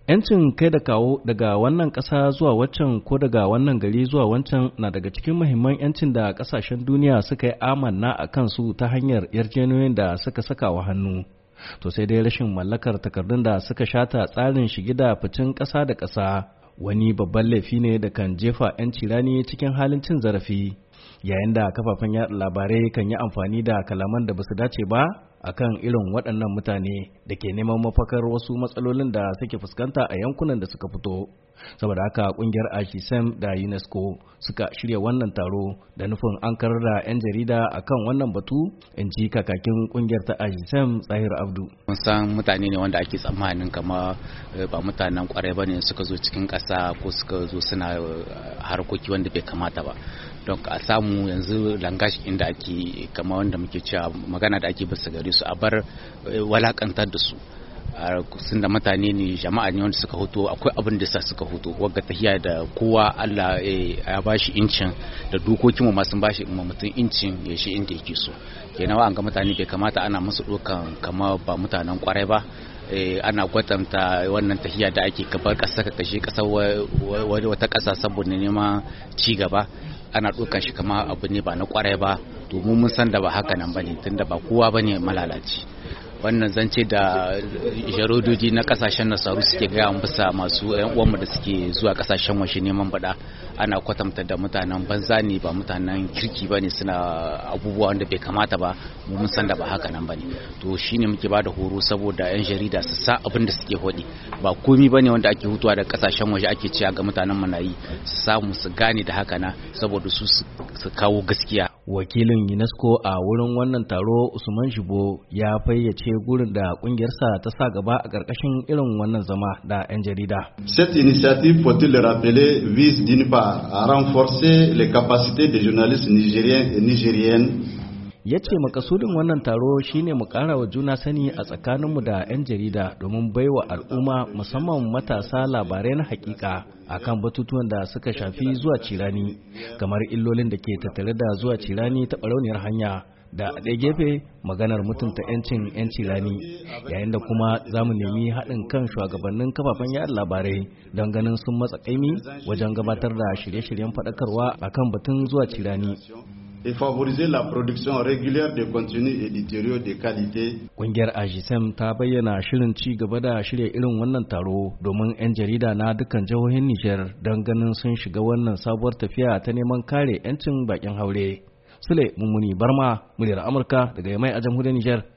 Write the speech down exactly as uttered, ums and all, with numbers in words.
'Yancin kai da kawo daga wannan ƙasa zuwa waccan ko daga wannan gari zuwa wancan na daga cikin muhimman 'yancin da ƙasashen duniya suka yi amanna a kansu ta hanyar yarjejeniyoyin da suka saka wa hannu. To sai dai rashin mallakar takardun da suka shata tsarin shige da ficin ƙasa da ƙasa wani babban laifi ne da kan jefa 'yanci rani cikin halin cin zarafi, yayin da kafafen yaɗa labarai kan yi amfani da kalaman da basu dace ba akan irin waɗannan mutane da ke neman mafakar wasu matsalolin da suke fuskanta a yankunan da suka fito. Saboda haka ƙungiyar AJISEM da UNESCO suka shirya wannan taro da nufin an karar da 'yan jarida akan wannan batu, in ji kakakin ƙungiyar ta AJISEM Tsahir Abdu. Mun san mutane ne wanda ake tsammanin kama ba mutanen kwarai ba ne suka zo cikin ƙasa ko suka zo suna harkoki wanda bai kamata ba. Don a samu yanzu langashi inda ake kama wanda muke cewa magana da ake bisa gare su a bar walakantar da su. Sun da mutane ne jama'a ne wanda suka hoto akwai abin da sa suka hoto wagga tahiya da kowa Allah ya bashi incin da dokokin mu ma sun bashi mutum incin ya shi inda yake so. Kenan wa'an ga mutane bai kamata ana musu dokan kama ba mutanen kwarai ba. Ana kwatanta wannan tahiya da ake kabar ƙasa ka kashe ƙasar wata ƙasa saboda neman ci gaba, ana ɗaukar shi kama abu ne ba na kwarai ba, domin mun san da ba haka nan bane tunda ba kowa bane malalaci. Wannan zance da jarodoji na kasashen nasaru suke gaya bisa masu yan uwanmu da suke zuwa kasashen washe neman bada, ana kwatanta da mutanen banza ne ba mutanen kirki bane, suna abubuwa wanda bai kamata ba, mu mun san da ba haka nan bane. To shine muke bada horo saboda yan jarida su sa abin da suke hodi, ba komi bane wanda ake hutuwa da kasashen waje ake ciya ga mutanen manayi, su samu su gane da haka na saboda su su kawo gaskiya. Wakilin UNESCO a wurin wannan taro Usman Shibo ya fayyace gurin da kungiyarsa ta sa gaba a ƙarƙashin irin wannan zama da 'yan jarida. Cette initiative, faut-il le rappeler, vise d'une part à renforcer les capacités des journalistes nigériens et nigériennes. Ya ce makasudin wannan taro shine mu ƙara wa juna sani a tsakaninmu da 'yan jarida domin baiwa al'umma musamman matasa labarai na hakika akan batutuwan da suka shafi zuwa cirani, kamar illolin da ke tattare da zuwa cirani ta barauniyar hanya, da a ɗaya gefe maganar mutunta 'yancin 'yan cirani, yayin da kuma za mu nemi haɗin kan shugabannin kafafen yaɗa labarai don ganin sun matsa ƙaimi wajen gabatar da shirye-shiryen faɗakarwa akan batun zuwa cirani. Et favoriser la production régulière de contenus éditoriaux de qualité. Ƙungiyar AJISEM ta bayyana shirin ci gaba da shirya irin wannan taro domin 'yan jarida na dukkan jihohin Nijar don ganin sun shiga wannan sabuwar tafiya ta neman kare 'yancin bakin haure. Sule Mummuni Barma, muryar Amurka daga Yamai a jamhuriyar Nijar.